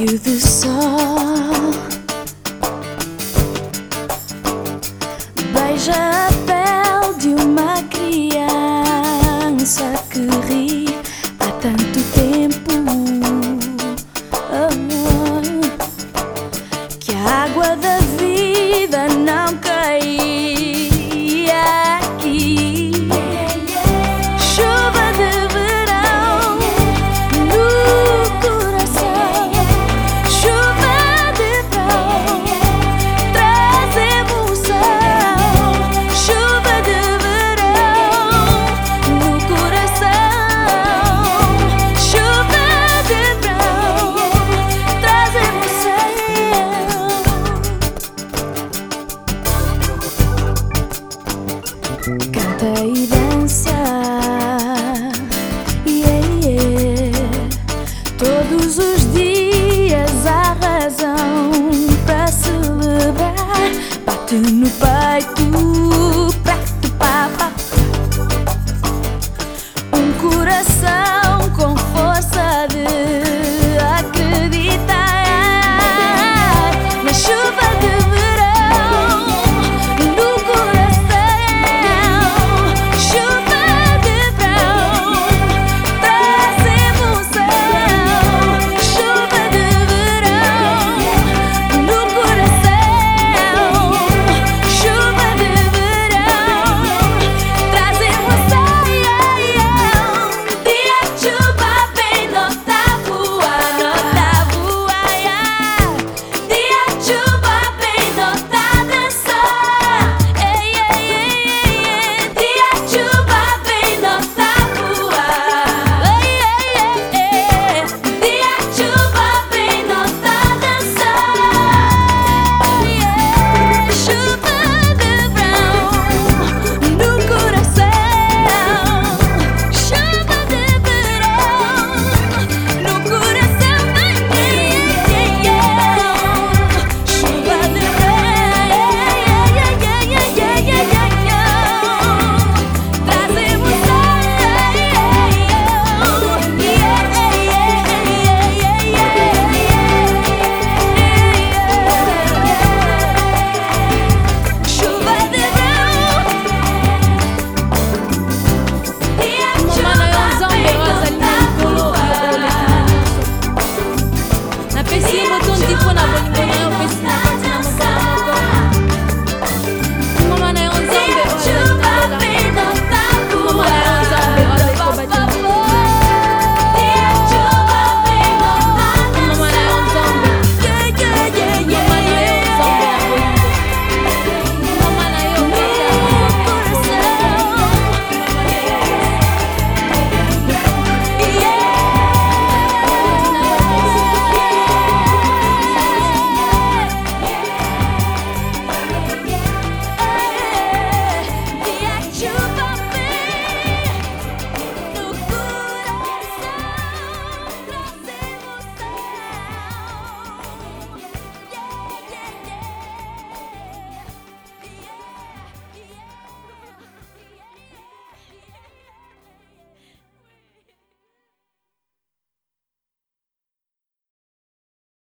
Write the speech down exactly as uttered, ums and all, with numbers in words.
raio de sol beija a pele de uma criança que ri há tanto tempo. Oh, que a água da vida não caía aqui. Chuva de verão no coração, chuva de verão traz emoção. Chuva de verão no coração, chuva de verão traz emoção. Canta e dança, yeah, yeah. Todos os dias há razão para celebrar. Bate no peito